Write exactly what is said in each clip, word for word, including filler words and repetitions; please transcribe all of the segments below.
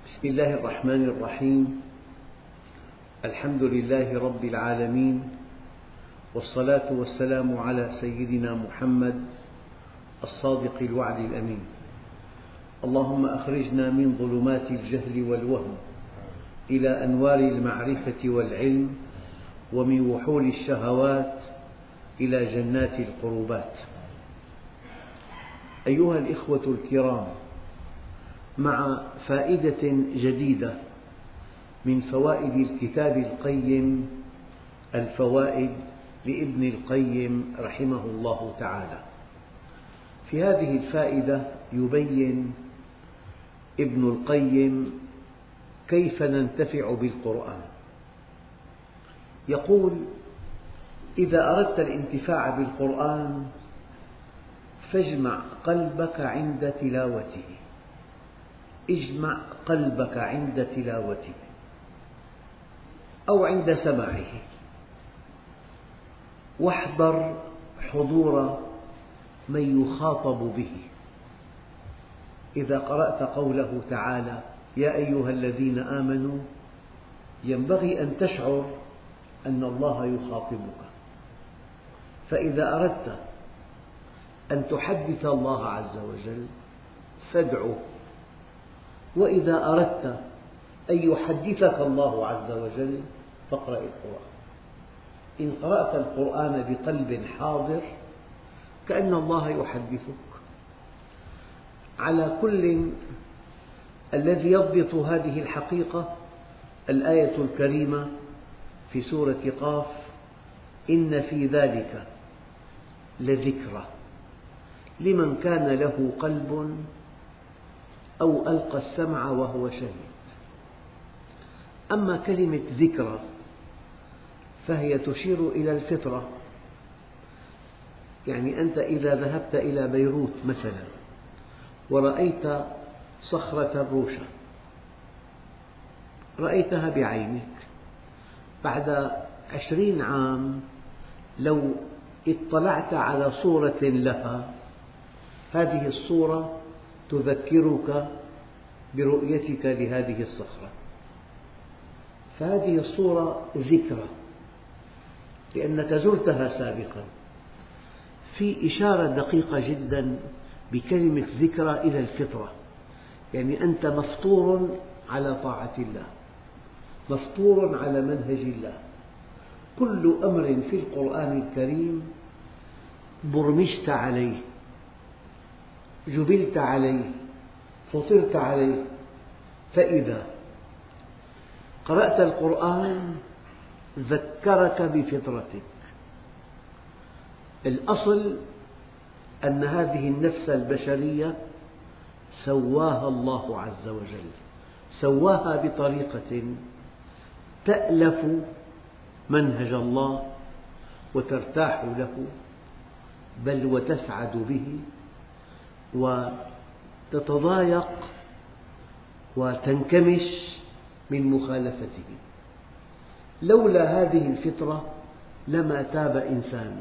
بسم الله الرحمن الرحيم. الحمد لله رب العالمين، والصلاة والسلام على سيدنا محمد الصادق الوعد الأمين. اللهم أخرجنا من ظلمات الجهل والوهم إلى أنوار المعرفة والعلم، ومن وحول الشهوات إلى جنات القربات. أيها الإخوة الكرام، مع فائدة جديدة من فوائد الكتاب القيم الفوائد لابن القيم رحمه الله تعالى. في هذه الفائدة يبين ابن القيم كيف ننتفع بالقرآن. يقول: إذا أردت الانتفاع بالقرآن فاجمع قلبك عند تلاوته، اجمع قلبك عند تلاوته أو عند سماعه، واحضر حضور من يخاطب به. إذا قرأت قوله تعالى: يا أيها الذين آمنوا، ينبغي أن تشعر أن الله يخاطبك. فإذا أردت أن تحدث الله عز وجل فادعه، وإذا أردت أن يحدثك الله عز وجل فاقرأ القرآن. إن قرأت القرآن بقلب حاضر كأن الله يحدثك. على كل، الذي يضبط هذه الحقيقة الآية الكريمة في سورة قاف: إن في ذلك لذكرى لمن كان له قلب أو ألقى السمع وهو شهيد. أما كلمة ذكرى فهي تشير إلى الفطرة. يعني أنت إذا ذهبت إلى بيروت مثلا ورأيت صخرة الروشة، رأيتها بعينك، بعد عشرين عام لو اطلعت على صورة لها، هذه الصورة تذكرك برؤيتك لهذه الصخرة، فهذه الصورة ذكرى لأنك زرتها سابقا. في إشارة دقيقة جدا بكلمة ذكرى إلى الفطرة، يعني أنت مفطور على طاعة الله، مفطور على منهج الله. كل أمر في القرآن الكريم برمجت عليه، جبلت عليه، فطرت عليه. فإذا قرأت القرآن ذكرك بفطرتك. الأصل أن هذه النفس البشرية سواها الله عز وجل، سواها بطريقة تألف منهج الله وترتاح له، بل وتسعد به وتتضايق وتنكمش من مخالفته. لولا هذه الفطرة لما تاب إنسان.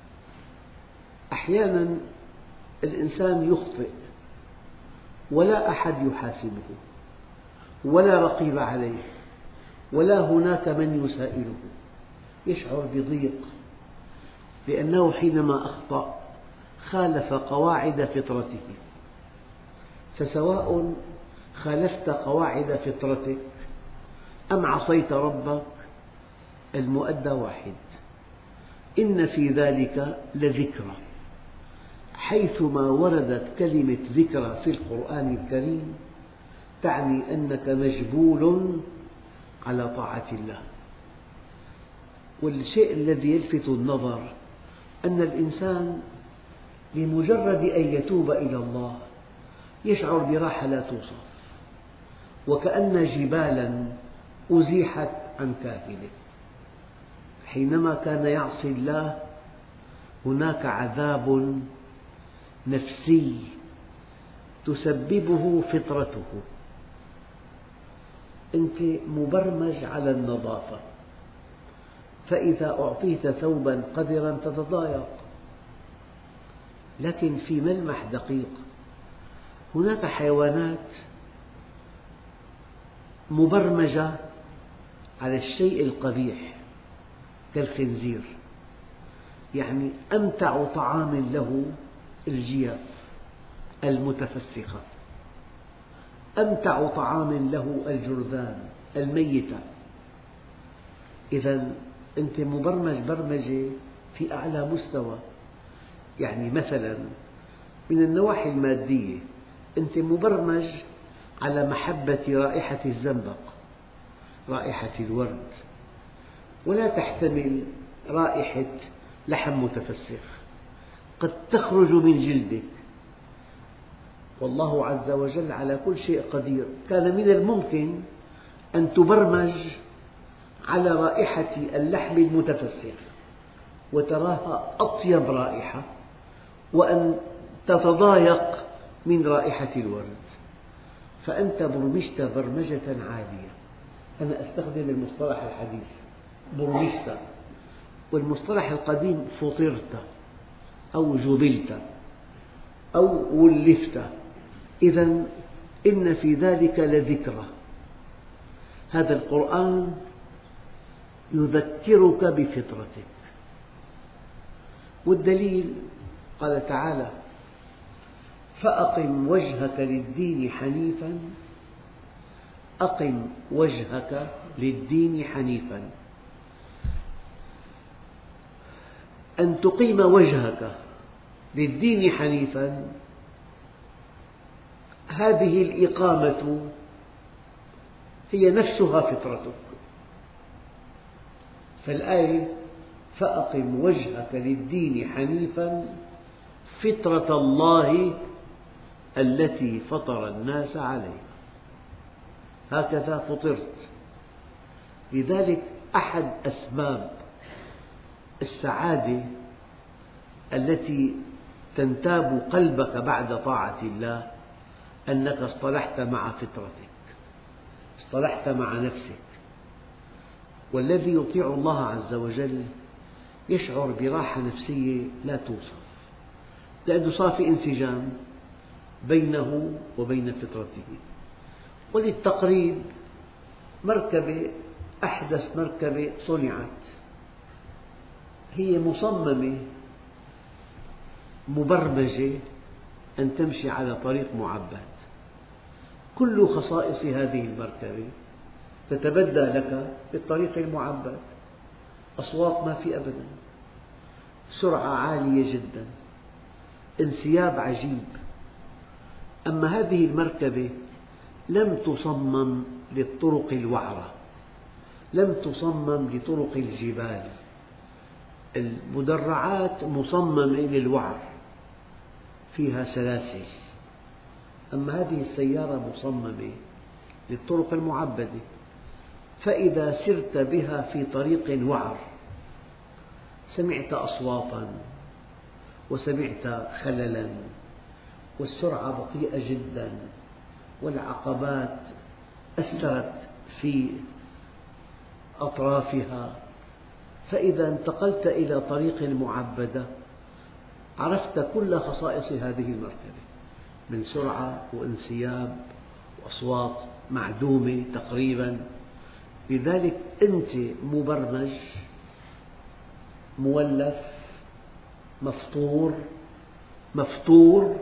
أحيانا الإنسان يخطئ ولا أحد يحاسبه ولا رقيب عليه ولا هناك من يسائله، يشعر بضيق لأنه حينما أخطأ خالف قواعد فطرته. فسواء خالفت قواعد فطرتك أم عصيت ربك، المؤدى واحد. إن في ذلك لذكرى. حيثما وردت كلمة ذكرى في القرآن الكريم تعني أنك مجبول على طاعة الله. والشيء الذي يلفت النظر أن الإنسان بمجرد أن يتوب إلى الله يشعر براحة لا توصف، وكأن جبالا أزيحت عن كاهله. حينما كان يعصي الله هناك عذاب نفسي تسببه فطرته. أنت مبرمج على النظافة، فإذا أعطيت ثوبا قذرا تتضايق. لكن في ملمح دقيق، هناك حيوانات مبرمجة على الشيء القبيح كالخنزير، يعني أمتع طعام له الجياف المتفسخة، أمتع طعام له الجرذان الميتة. إذا أنت مبرمج برمجة في أعلى مستوى. يعني مثلا من النواحي المادية أنت مبرمج على محبة رائحة الزنبق، رائحة الورد، ولا تحتمل رائحة لحم متفسخ قد تخرج من جلدك. والله عز وجل على كل شيء قدير. كان من الممكن أن تبرمج على رائحة اللحم المتفسخ وتراها أطيب رائحة، وأن تتضايق من رائحة الورد، فأنت برمجت برمجة عالية. أنا أستخدم المصطلح الحديث برمجت، والمصطلح القديم فطرت أو جبلت أو ولفت. إذا إن في ذلك لذكرى. هذا القرآن يذكرك بفطرتك، والدليل قال تعالى: فأقم وجهك للدين حنيفا أقم وجهك للدين حنيفا. أن تقيم وجهك للدين حنيفا، هذه الإقامة هي نفسها فطرتك. فالآية: فأقم وجهك للدين حنيفا فطرة الله التي فطر الناس عليها، هكذا فطرت. لذلك أحد أسباب السعادة التي تنتاب قلبك بعد طاعة الله أنك اصطلحت مع فطرتك، اصطلحت مع نفسك. والذي يطيع الله عز وجل يشعر براحة نفسية لا توصف، لأنه صار في انسجام بينه وبين فطرته. وللتقريب، مركبة أحدث مركبة صنعت هي مصممة مبرمجة أن تمشي على طريق معبد. كل خصائص هذه المركبة تتبدى لك بالطريق المعبد. أصوات ما في أبدا، سرعة عالية جدا، انسياب عجيب. أما هذه المركبة لم تصمم للطرق الوعرة، لم تصمم لطرق الجبال. المدرعات مصممة للوعر، فيها سلاسل. أما هذه السيارة مصممة للطرق المعبدة. فإذا سرت بها في طريق وعر سمعت أصواتا وسمعت خللا، والسرعة بطيئة جدا، والعقبات أثرت في أطرافها. فإذا انتقلت إلى طريق معبدة عرفت كل خصائص هذه المركبة من سرعة وانسياب وأصوات معدومة تقريبا. لذلك أنت مبرمج، مولف، مفطور مفطور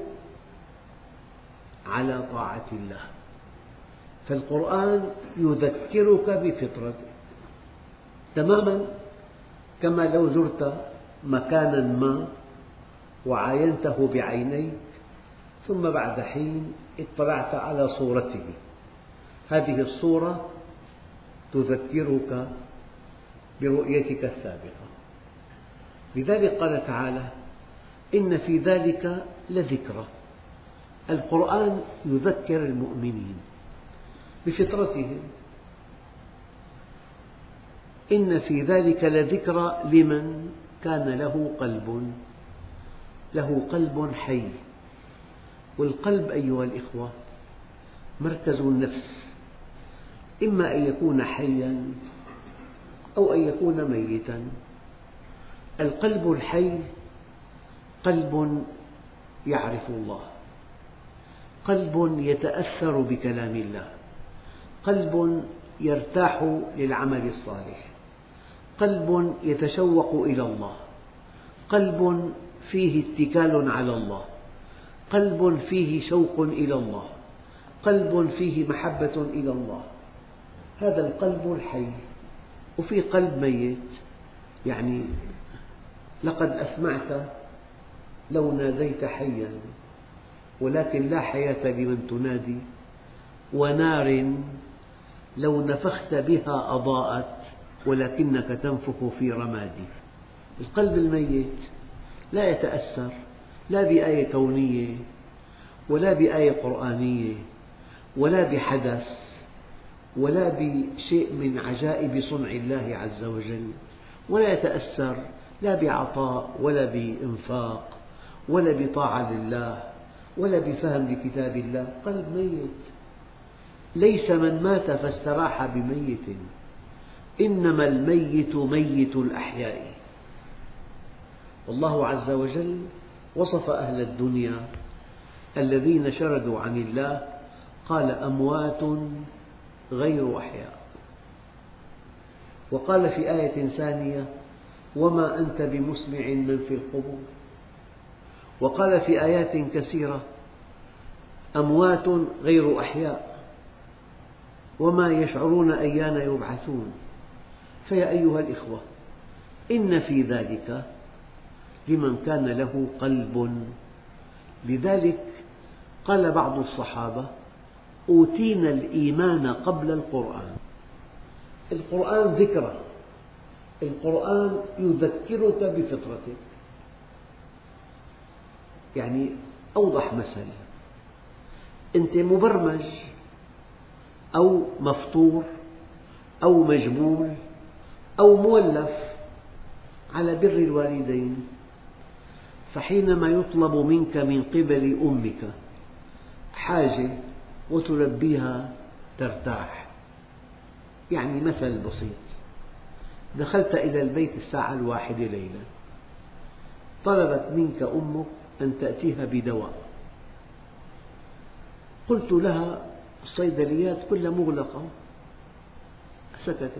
على طاعة الله. فالقرآن يذكرك بفطرتك تماما، كما لو زرت مكانا ما وعاينته بعينيك، ثم بعد حين اطلعت على صورته. هذه الصورة تذكرك برؤيتك السابقة. لذلك قال تعالى: إن في ذلك لذكرى. القرآن يذكر المؤمنين بفطرتهم. إن في ذلك لذكرى لمن كان له قلب، له قلب حي. والقلب أيها الإخوة مركز النفس، إما أن يكون حيا أو أن يكون ميتا. القلب الحي قلب يعرف الله، قلب يتأثر بكلام الله، قلب يرتاح للعمل الصالح، قلب يتشوق إلى الله، قلب فيه اتكال على الله، قلب فيه شوق إلى الله، قلب فيه محبة إلى الله. هذا القلب الحي. وفي قلب ميت، يعني لقد أسمعت لو ناديت حيا ولكن لا حياة لمن تنادي، ونار لو نفخت بها أضاءت ولكنك تنفخ في رمادي. القلب الميت لا يتأثر لا بآية كونية ولا بآية قرآنية ولا بحدث ولا بشيء من عجائب صنع الله عز وجل، ولا يتأثر لا بعطاء ولا بإنفاق ولا بطاعة لله ولا بفهم لكتاب الله. قلب ميت. ليس من مات فاستراح بميت، إنما الميت ميت الأحياء. والله عز وجل وصف أهل الدنيا الذين شردوا عن الله، قال أموات غير أحياء. وقال في آية ثانية وما أنت بمسمع من في القبور. وقال في آيات كثيرة أموات غير أحياء وما يشعرون أيان يبعثون. فيا أيها الإخوة، إن في ذلك لمن كان له قلب. لذلك قال بعض الصحابة أوتينا الإيمان قبل القرآن. القرآن ذكرى، القرآن يذكرك بفطرتك. يعني أوضح مثل، أنت مبرمج أو مفطور أو مجبول أو مولف على بر الوالدين، فحينما يطلب منك من قبل أمك حاجة وتلبيها ترتاح. يعني مثل بسيط، دخلت إلى البيت الساعة الواحدة ليلا، طلبت منك أمك أن تأتيها بدواء، قلت لها الصيدليات كلها مغلقة، سكتت.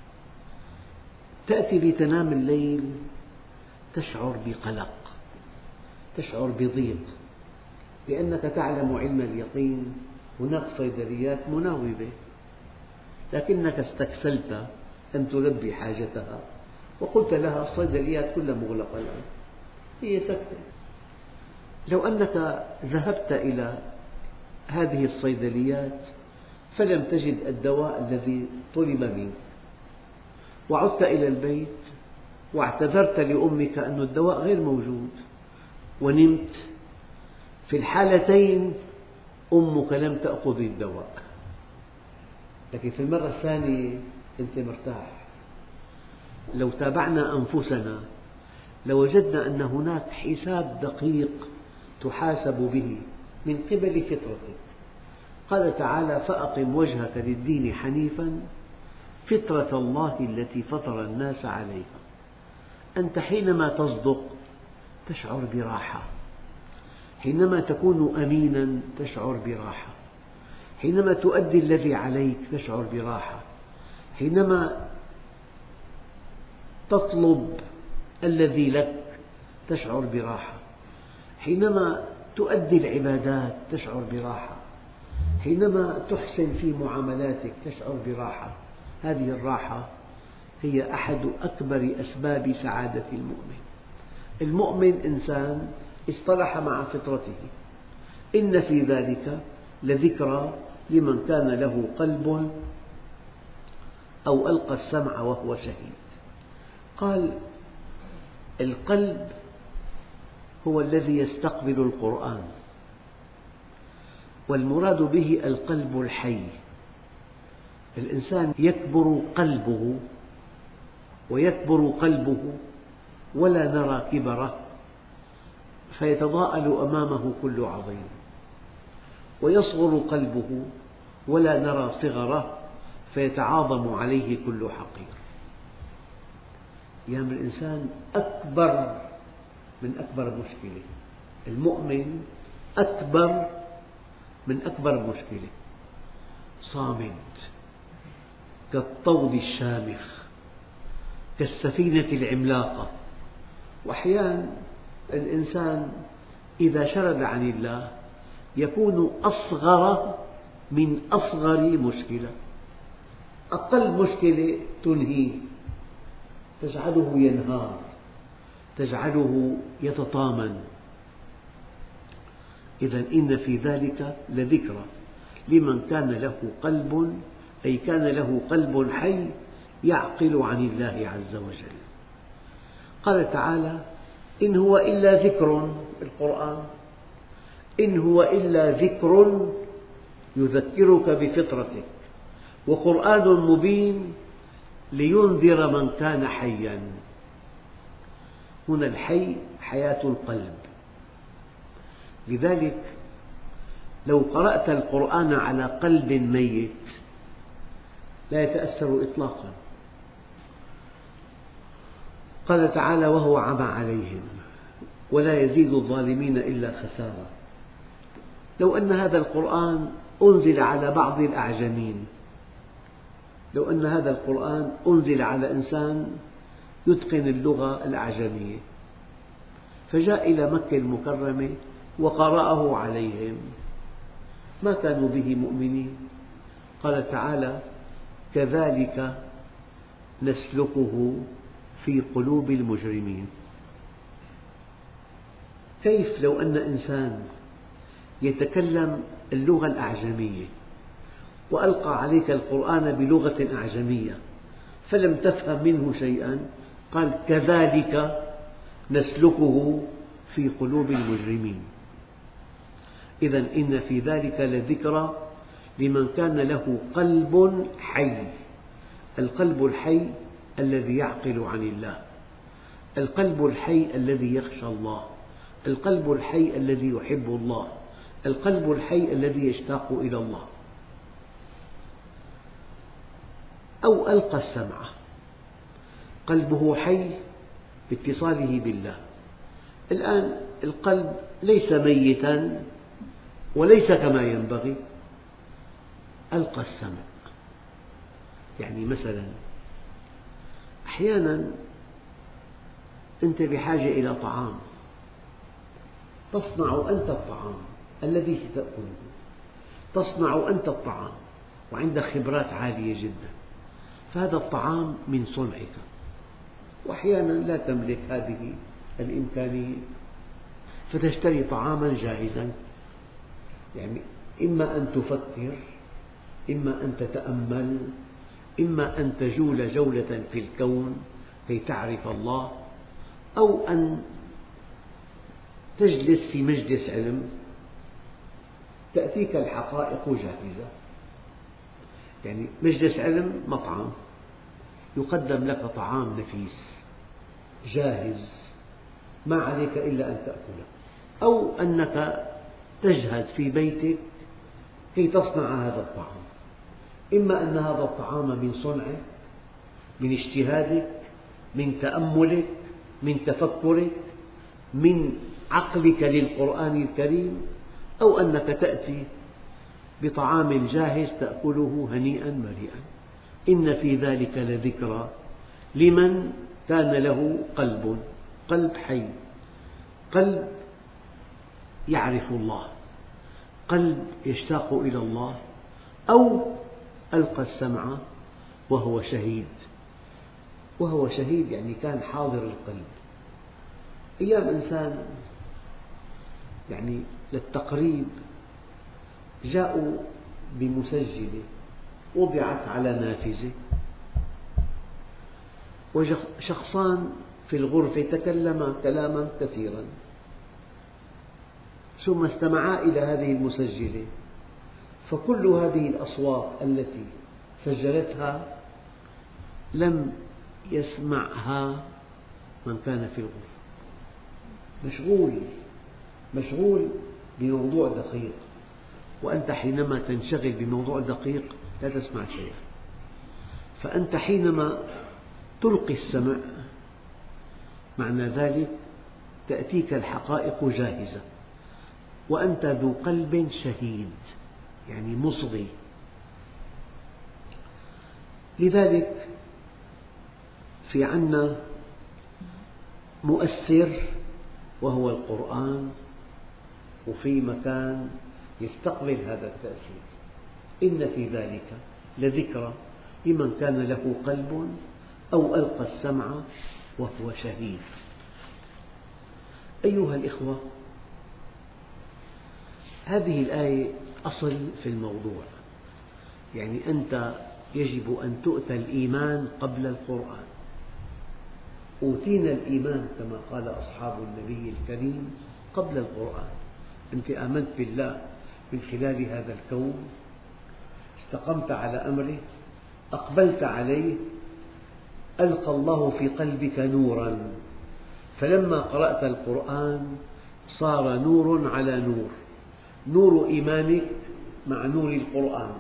تأتي لتنام الليل تشعر بقلق، تشعر بضيق، لأنك تعلم علم اليقين هناك صيدليات مناوبة، لكنك استكسلت أن تلبي حاجتها وقلت لها الصيدليات كلها مغلقة الآن، هي سكتت. لو أنك ذهبت إلى هذه الصيدليات فلم تجد الدواء الذي طلب منك، وعدت إلى البيت واعتذرت لأمك أن الدواء غير موجود ونمت، في الحالتين أمك لم تأخذ الدواء، لكن في المرة الثانية أنت مرتاح. لو تابعنا أنفسنا لوجدنا أن هناك حساب دقيق تحاسب به من قبل فطرتك. قال تعالى فأقم وجهك للدين حنيفا فطرة الله التي فطر الناس عليها. أنت حينما تصدق تشعر براحة، حينما تكون أمينا تشعر براحة، حينما تؤدي الذي عليك تشعر براحة، حينما تطلب الذي لك تشعر براحة، حينما تؤدي العبادات تشعر براحة، حينما تحسن في معاملاتك تشعر براحة. هذه الراحة هي أحد أكبر أسباب سعادة المؤمن. المؤمن إنسان اصطلح مع فطرته. إن في ذلك لذكرى لمن كان له قلب أو ألقى السمع وهو شهيد. قال القلب هو الذي يستقبل القرآن، والمراد به القلب الحي. الإنسان يكبر قلبه ويكبر قلبه ولا نرى كبره، فيتضاءل أمامه كل عظيم، ويصغر قلبه ولا نرى صغره فيتعاظم عليه كل حقير. يعني الإنسان أكبر من أكبر مشكلة، المؤمن أكبر من أكبر مشكلة. صامد كالطود الشامخ كالسفينة العملاقة. وأحيانا الإنسان إذا شرد عن الله يكون أصغر من أصغر مشكلة، أقل مشكلة تنهيه، تجعله ينهار، تجعله يتطامن. إذا إن في ذلك لذكرى لمن كان له قلب، أي كان له قلب حي يعقل عن الله عز وجل. قال تعالى: إن هو إلا ذكر، القرآن إن هو إلا ذكر يذكرك بفطرتك وقرآن مبين لينذر من كان حيا. هنا الحي حياة القلب. لذلك لو قرأت القرآن على قلب ميت لا يتأثر إطلاقا. قال تعالى: وهو عمى عليهم ولا يزيد الظالمين إلا خسارة. لو أن هذا القرآن أنزل على بعض الأعجمين، لو أن هذا القرآن أنزل على إنسان يتقن اللغة الأعجمية فجاء إلى مكة المكرمة وقرأه عليهم ما كانوا به مؤمنين. قال تعالى: كذلك نسلكه في قلوب المجرمين. كيف لو أن إنسان يتكلم اللغة الأعجمية وألقى عليك القرآن بلغة أعجمية فلم تفهم منه شيئا؟ قال: كذلك نسلكه في قلوب المجرمين. إذا إن في ذلك لذكرى لمن كان له قلب حي. القلب الحي الذي يعقل عن الله، القلب الحي الذي يخشى الله، القلب الحي الذي يحب الله، القلب الحي الذي يشتاق إلى الله. أو ألقى السمع، قلبه حي باتصاله بالله. الآن القلب ليس ميتا وليس كما ينبغي، ألقى السمع. يعني مثلا أحيانا أنت بحاجة إلى طعام، تصنع أنت الطعام الذي ستأكله، تصنع أنت الطعام وعندك خبرات عالية جدا، فهذا الطعام من صنعك، وأحيانا لا تملك هذه الإمكانية فتشتري طعاما جاهزا. يعني إما أن تفكر، إما أن تتأمل، إما أن تجول جولة في الكون كي تعرف الله، أو أن تجلس في مجلس علم تأتيك الحقائق جاهزة. يعني مجلس علم مطعم يقدم لك طعام نفيس جاهز ما عليك إلا أن تأكله، أو أنك تجهد في بيتك كي تصنع هذا الطعام. إما أن هذا الطعام من صنعك، من اجتهادك، من تأملك، من تفكرك، من عقلك للقرآن الكريم، أو أنك تأتي بطعام جاهز تأكله هنيئا مريئا. إن في ذلك لذكرى لمن كان له قلب، قلب حي، قلب يعرف الله، قلب يشتاق إلى الله. أو ألقى السمع وهو شهيد. وهو شهيد يعني كان حاضر القلب. أيام إنسان يعني للتقريب جاءوا بمسجلة وضعت على نافذة، وشخصان في الغرفة تكلما كلاما كثيرا، ثم استمعا إلى هذه المسجلة، فكل هذه الأصوات التي سجلتها لم يسمعها من كان في الغرفة، مشغول مشغول بموضوع دقيق، وأنت حينما تنشغل بموضوع دقيق لا تسمع شيئا. فأنت حينما تلقي السمع معنى ذلك تأتيك الحقائق جاهزة، وأنت ذو قلب شهيد يعني مصغي، لذلك في عنا مؤثر وهو القرآن، وفي مكان يستقبل هذا التأثير. إن في ذلك لذكرى لمن كان له قلب أو ألقى السمع وهو شهيد. أيها الإخوة، هذه الآية أصل في الموضوع، يعني أنت يجب أن تؤتى الإيمان قبل القرآن. أوتينا الإيمان كما قال أصحاب النبي الكريم قبل القرآن. أنت آمنت بالله من خلال هذا الكون، استقمت على أمره، أقبلت عليه، ألقى الله في قلبك نورا، فلما قرأت القرآن صار نور على نور، نور إيمانك مع نور القرآن.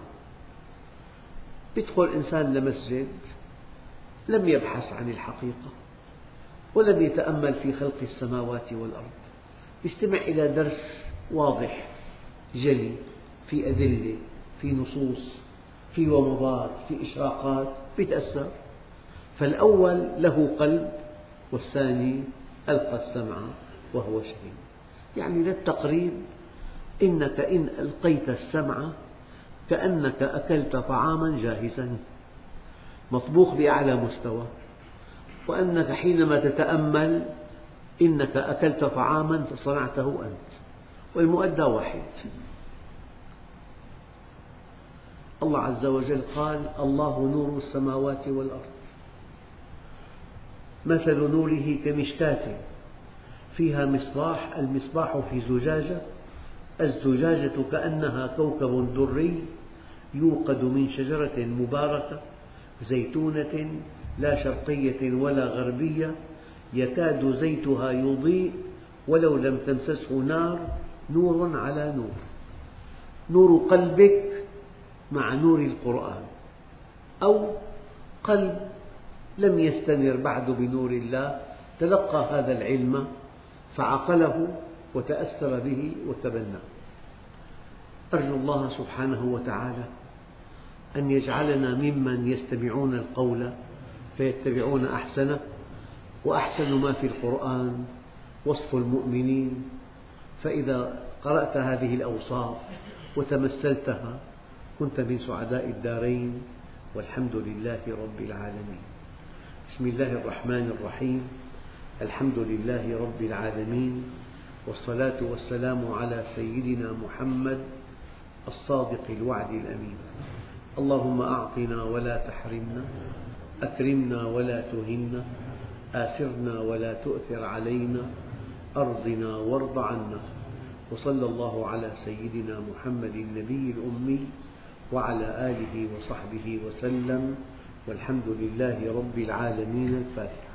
يدخل إنسان لمسجد لم يبحث عن الحقيقة ولم يتأمل في خلق السماوات والأرض، يستمع إلى درس واضح جلي في أدلة، في نصوص، في ومضات، في إشراقات، يتأثر. فالأول له قلب والثاني ألقى السمع وهو شهيد. يعني للتقريب إنك إن ألقيت السمع كأنك أكلت طعاما جاهزا مطبوخ بأعلى مستوى، وأنك حينما تتأمل إنك أكلت طعاما صنعته أنت، والمؤدى واحد. الله عز وجل قال: الله نور السماوات والأرض، مثل نوره كمشكاة فيها مصباح، المصباح في زجاجة، الزجاجة كأنها كوكب دري يوقد من شجرة مباركة زيتونة لا شرقية ولا غربية يكاد زيتها يضيء ولو لم تمسسه نار، نور على نور. نور قلبك مع نور القرآن، أو قلب لم يستنر بعد بنور الله، تلقى هذا العلم فعقله وتأثر به وتبناه. أرجو الله سبحانه وتعالى أن يجعلنا ممن يستمعون القول فيتبعون أحسنه، وأحسن ما في القرآن وصف المؤمنين، فإذا قرأت هذه الأوصاف وتمثلتها كنت من سعداء الدارين، والحمد لله رب العالمين. بسم الله الرحمن الرحيم. الحمد لله رب العالمين، والصلاة والسلام على سيدنا محمد الصادق الوعد الأمين. اللهم أعطنا ولا تحرمنا، أكرمنا ولا تهنا، آثرنا ولا تؤثر علينا، أرضنا وارض عنا. وصلى الله على سيدنا محمد النبي الأمي وعلى آله وصحبه وسلم، والحمد لله رب العالمين. الفاتحة.